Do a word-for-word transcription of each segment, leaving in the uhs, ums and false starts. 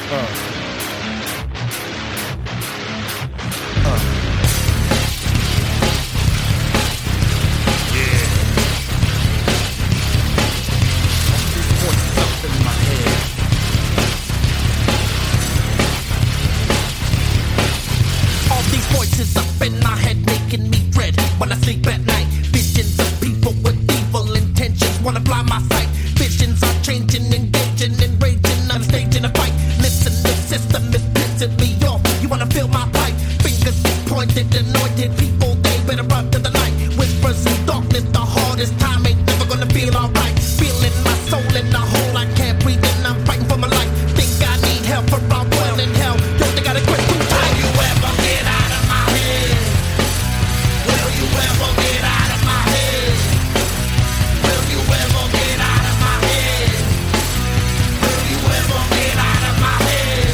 Uh. Voices up in my head making me dread when I sleep at night. Visions of people with evil intentions wanna blind my sight. Visions are changing, engaging, enraging. I'm staging a fight. Listen, the system is pissing me off. You wanna feel my pipe? Fingers pointed, anointed people. They better run to the light. Whispers in darkness. The hardest time ain't never gonna feel alright. Feeling my soul in the hole. I can't breathe and I'm fighting for my life. Think I need help for I'm well in hell. Don't think I gotta quit too tight. You ever get out? You ever get out of my head? Will you ever get out of my head? Will you ever get out of my head?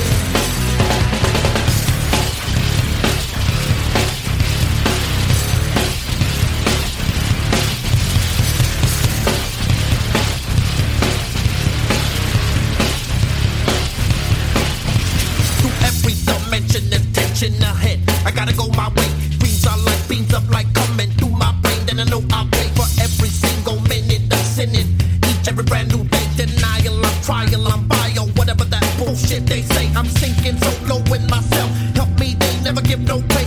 Through every dimension, attention ahead. I gotta go my way. Dreams are like beams of light coming through my brain. Then I know I'll pay for every single minute of sinning. Each every brand new day, denial, I'm trial, I'm bio. Whatever that bullshit they say, I'm sinking so low in myself. Help me, they never give no pay.